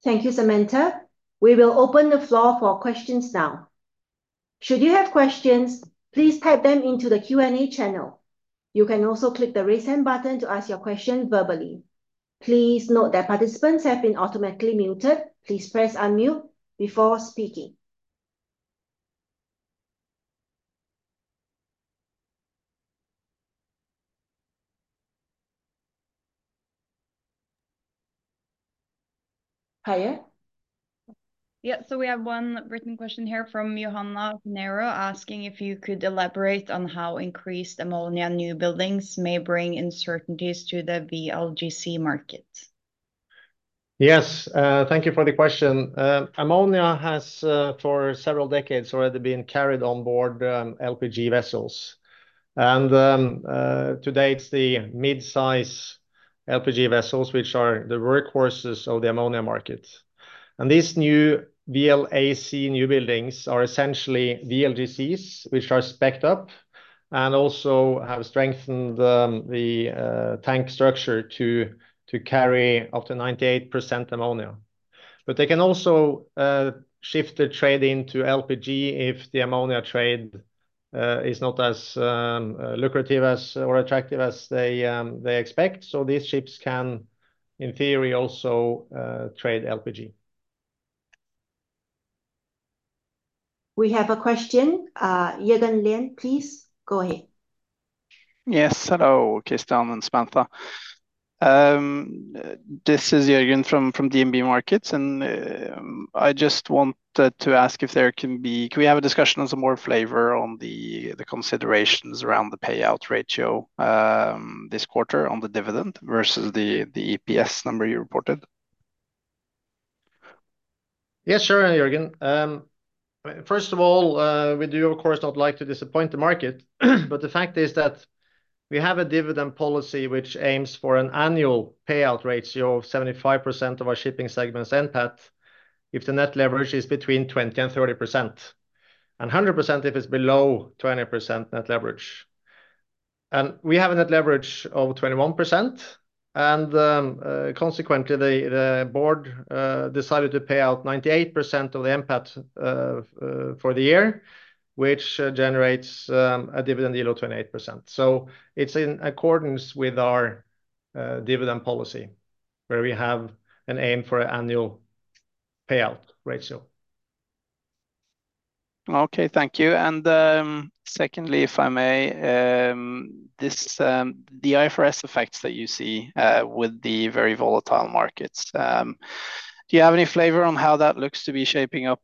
Thank you, Samantha. We will open the floor for questions now. Should you have questions, please type them into the Q&A channel. You can also click the raise hand button to ask your question verbally. Please note that participants have been automatically muted. Please press unmute before speaking. Higher. Yeah, so we have one written question here from Johanna Nero asking if you could elaborate on how increased ammonia new buildings may bring uncertainties to the VLGC market. Yes, thank you for the question. Ammonia has for several decades already been carried on board LPG vessels. And today it's the mid-size LPG vessels which are the workhorses of the ammonia market. And these new VLAC new buildings are essentially VLGCs, which are spec'd up and also have strengthened the tank structure to carry up to 98% ammonia. But they can also shift the trade into LPG if the ammonia trade is not as lucrative as or attractive as they expect. So these ships can, in theory, also trade LPG. We have a question. Jürgen Lien, please go ahead. Yes, hello, Kristian and Samantha. This is Jürgen from DNB Markets, and I just wanted to ask if there can we have a discussion on some more flavor on the considerations around the payout ratio this quarter on the dividend versus the EPS number you reported? Yes, sure, Jürgen. First of all, we do, of course, not like to disappoint the market, but the fact is that we have a dividend policy which aims for an annual payout ratio of 75% of our shipping segment's NPAT if the net leverage is between 20 and 30%, and 100% if it's below 20% net leverage. And we have a net leverage of 21%, and consequently, the board decided to pay out 98% of the NPAT for the year, which generates a dividend yield of 28%. So it's in accordance with our dividend policy, where we have an aim for an annual payout ratio. Okay, thank you. And secondly, if I may, the IFRS effects that you see with the very volatile markets, do you have any flavor on how that looks to be shaping up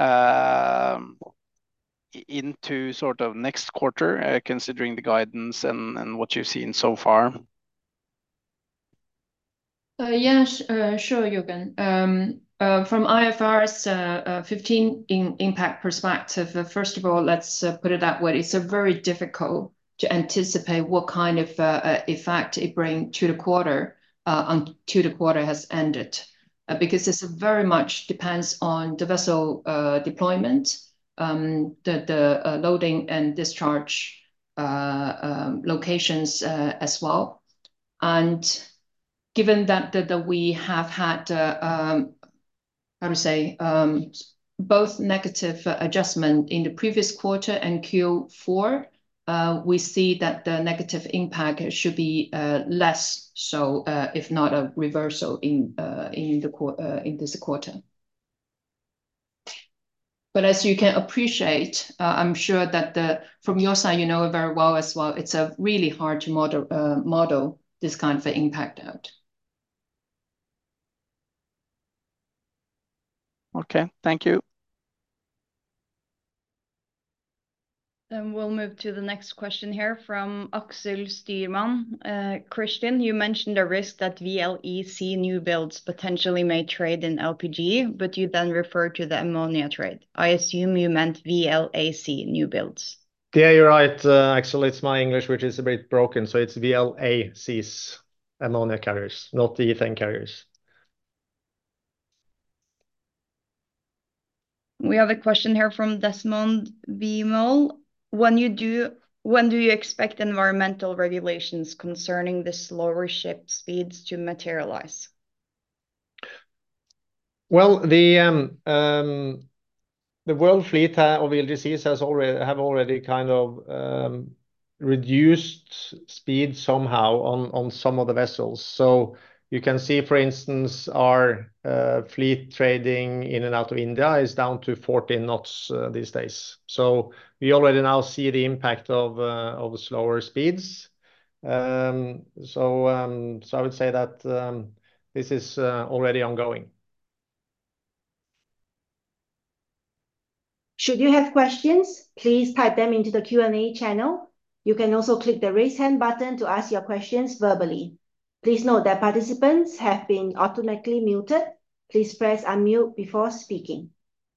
into sort of next quarter, considering the guidance and what you've seen so far? Yes, sure, Jürgen. From IFRS 15 impact perspective, first of all, let's put it that way. It's very difficult to anticipate what kind of effect it brings to the quarter until the quarter has ended, because this very much depends on the vessel deployment, the loading and discharge locations as well. And given that we have had, how to say, both negative adjustment in the previous quarter and Q4, we see that the negative impact should be less, so if not a reversal in this quarter. But as you can appreciate, I'm sure that from your side, you know it very well as well. It's really hard to model this kind of impact out. Okay, thank you. Then we'll move to the next question here from Axel Styrman. Christian, you mentioned a risk that VLEC new builds potentially may trade in LPG, but you then referred to the ammonia trade. I assume you meant VLAC new builds. Yeah, you're right, Axel. It's my English, which is a bit broken. So it's VLACs, ammonia carriers, not the ethane carriers. We have a question here from Desmond Vimol. When do you expect environmental regulations concerning the slower ship speeds to materialize? Well, the world fleet of VLGCs have already kind of reduced speed somehow on some of the vessels. So you can see, for instance, our fleet trading in and out of India is down to 14 knots these days. So we already now see the impact of slower speeds. So I would say that this is already ongoing. Should you have questions, please type them into the Q&A channel. You can also click the raise hand button to ask your questions verbally. Please note that participants have been automatically muted. Please press unmute before speaking.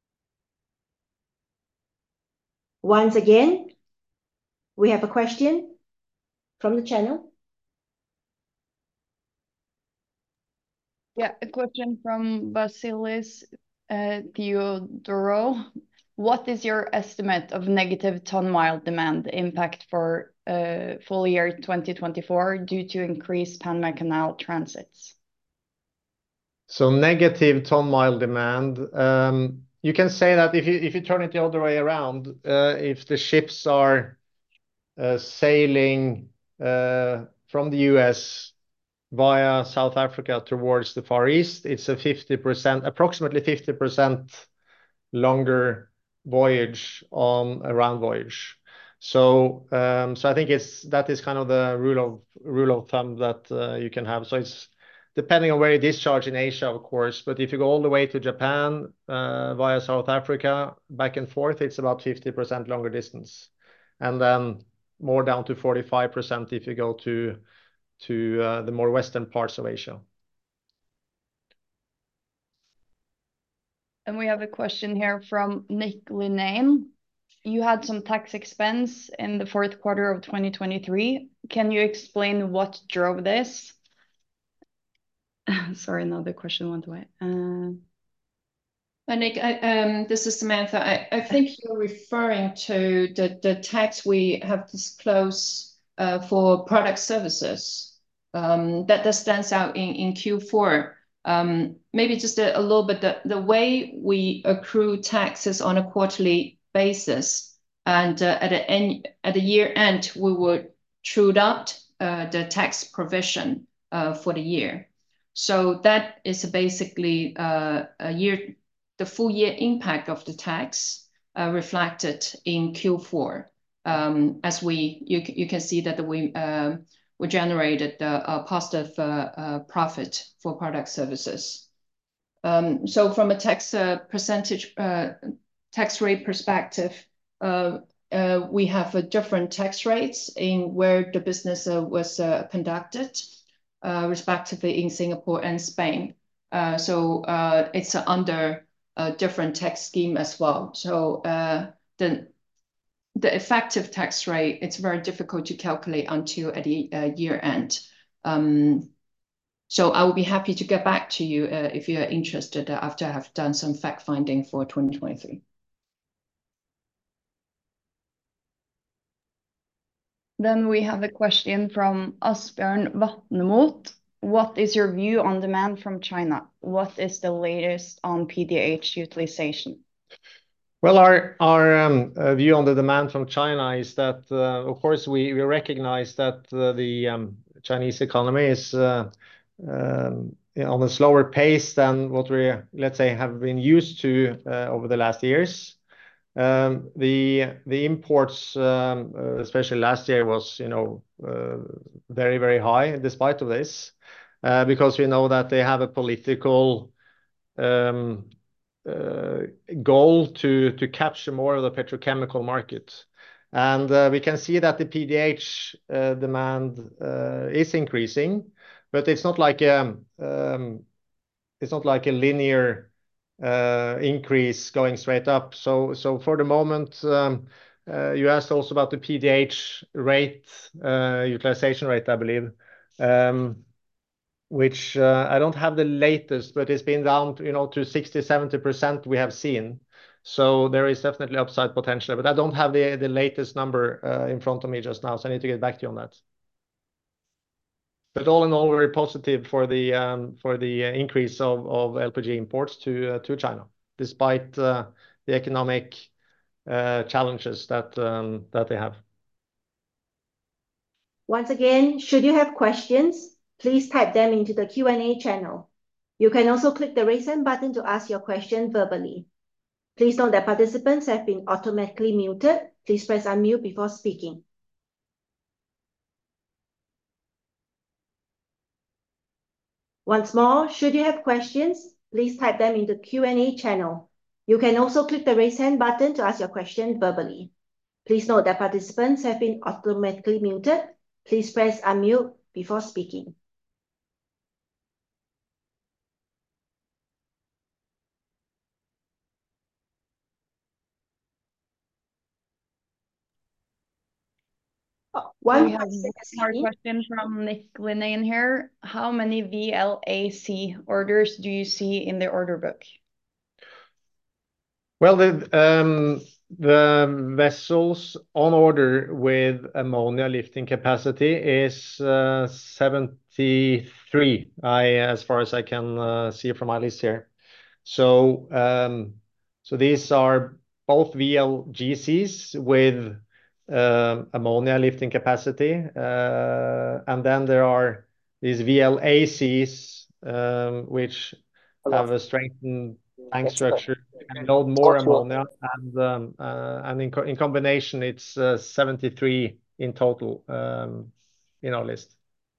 Once again, we have a question from the channel. Yeah, a question from Basilis Theodoro. What is your estimate of negative ton-mile demand impact for full year 2024 due to increased Panama Canal transits? So negative ton-mile demand, you can say that if you turn it the other way around, if the ships are sailing from the US via South Africa towards the Far East, it's approximately 50% longer voyage on a round voyage. So I think that is kind of the rule of thumb that you can have. So it's depending on where you discharge in Asia, of course, but if you go all the way to Japan via South Africa, back and forth, it's about 50% longer distance. And then more down to 45% if you go to the more western parts of Asia. And we have a question here from Nick Linnane. You had some tax expense in the fourth quarter of 2023. Can you explain what drove this? Sorry, another question went away. Nick, this is Samantha. I think you're referring to the tax we have disclosed for product services that stands out in Q4. Maybe just a little bit, the way we accrue taxes on a quarterly basis, and at the year end, we would true up the tax provision for the year. So that is basically the full year impact of the tax reflected in Q4. As you can see that we generated a positive profit for product services. So from a tax rate perspective, we have different tax rates in where the business was conducted, respectively in Singapore and Spain. So it's under a different tax scheme as well. So the effective tax rate, it's very difficult to calculate until at the year end. So I will be happy to get back to you if you are interested after I have done some fact finding for 2023. Then we have a question from Asbjørn Vatnemot. What is your view on demand from China? What is the latest on PDH utilization? Well, our view on the demand from China is that, of course, we recognize that the Chinese economy is on a slower pace than what we, let's say, have been used to over the last years. The imports, especially last year, was very, very high despite of this, because we know that they have a political goal to capture more of the petrochemical market. And we can see that the PDH demand is increasing, but it's not like a linear increase going straight up. So for the moment, you asked also about the PDH rate, utilization rate, I believe, which I don't have the latest, but it's been down to 60-70% we have seen. So there is definitely upside potential, but I don't have the latest number in front of me just now, so I need to get back to you on that. But all in all, very positive for the increase of LPG imports to China, despite the economic challenges that they have. Once again, should you have questions, please type them into the Q&A channel. You can also click the raise hand button to ask your question verbally. Please note that participants have been automatically muted. Please press unmute before speaking. Once more, should you have questions, please type them in the Q&A channel. You can also click the raise hand button to ask your question verbally. Please note that participants have been automatically muted. Please press unmute before speaking. We have one more question from Nick Linnane here. How many VLAC orders do you see in the order book? Well, the vessels on order with ammonia lifting capacity is 73, as far as I can see from my list here. So these are both VLGCs with ammonia lifting capacity, and then there are these VLACs, which have a strengthened tank structure and load more ammonia, and in combination, it's 73 in total in our list.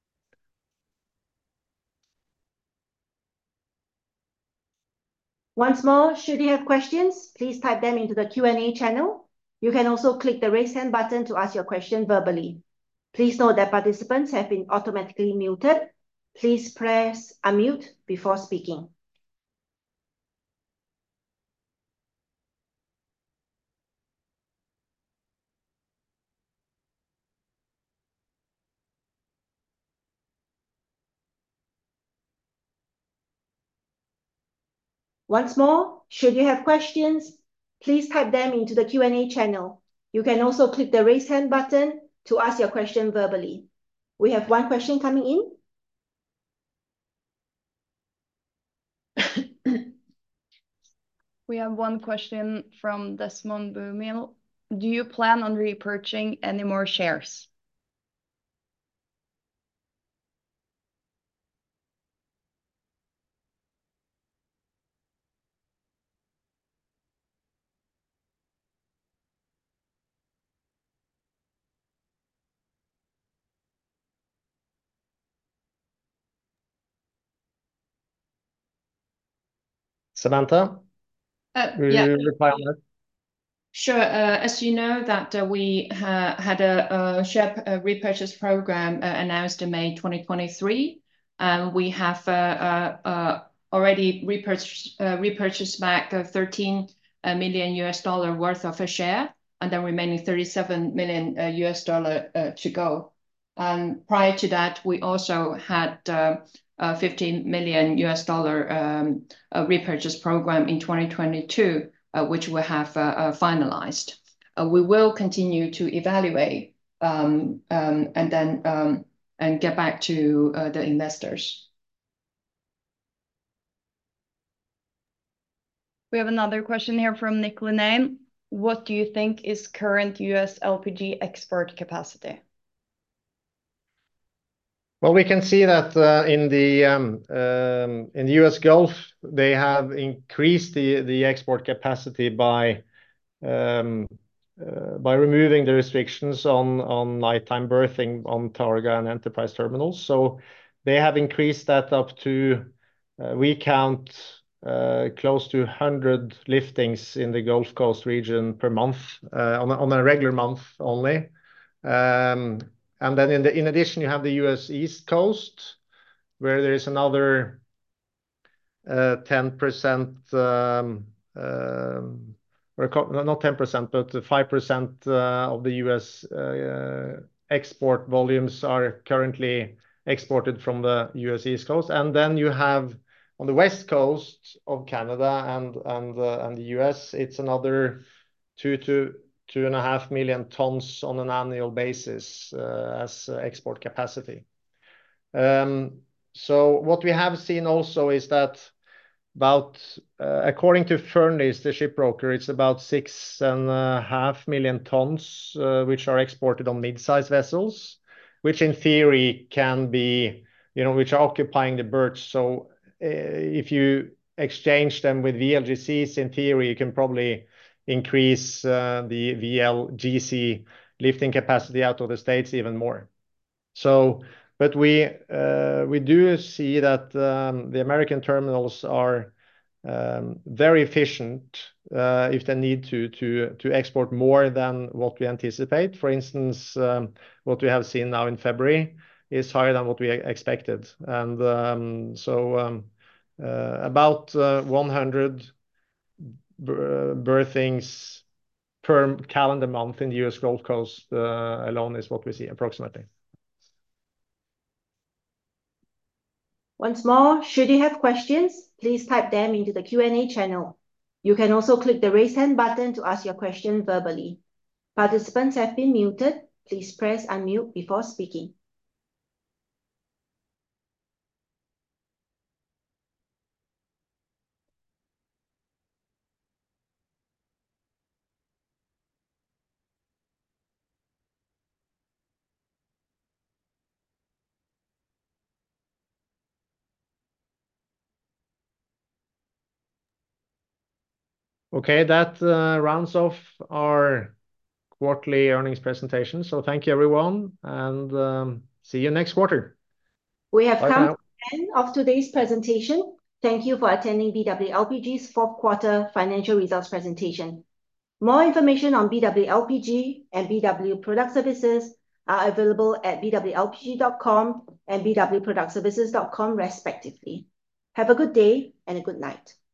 Once more, should you have questions, please type them into the Q&A channel. You can also click the raise hand button to ask your question verbally. Please note that participants have been automatically muted. Please press unmute before speaking. Once more, should you have questions, please type them into the Q&A channel. You can also click the raise hand button to ask your question verbally. We have one question coming in. We have one question from Desmond Boomil. Do you plan on repurchasing any more shares? Samantha, will you reply on that? Sure. As you know, that we had a share repurchase program announced in May 2023. We have already repurchased back $13 million worth of a share, and then remaining $37 million to go. Prior to that, we also had $15 million repurchase program in 2022, which we have finalized. We will continue to evaluate and get back to the investors. We have another question here from Nick Linnane. What do you think is current US LPG export capacity? Well, we can see that in the US Gulf, they have increased the export capacity by removing the restrictions on nighttime berthing on Targa and Enterprise terminals. So they have increased that up to, we count close to 100 liftings in the Gulf Coast region per month, on a regular month only. And then in addition, you have the US East Coast, where there is another 10%, or not 10%, but 5% of the US export volumes are currently exported from the US East Coast. And then you have on the West Coast of Canada and the US, it's another 2 to 2.5 million tons on an annual basis as export capacity. So what we have seen also is that about, according to Fearnleys, the shipbroker, it's about 6.5 million tons, which are exported on mid-size vessels, which in theory can be, which are occupying the berths. So if you exchange them with VLGCs, in theory, you can probably increase the VLGC lifting capacity out of the States even more. So, but we do see that the American terminals are very efficient if they need to export more than what we anticipate. For instance, what we have seen now in February is higher than what we expected. And so about 100 berthings per calendar month in the US Gulf Coast alone is what we see approximately. Once more, should you have questions, please type them into the Q&A channel. You can also click the raise hand button to ask your question verbally. Participants have been muted. Please press unmute before speaking. Okay, that rounds off our quarterly earnings presentation. So thank you, everyone, and see you next quarter. We have Bye for come now. to the end of today's presentation. Thank you for attending BW LPG's fourth quarter financial results presentation. More information on BW LPG and BW Product Services are available at bwlpg.com and bwproductservices.com respectively. Have a good day and a good night.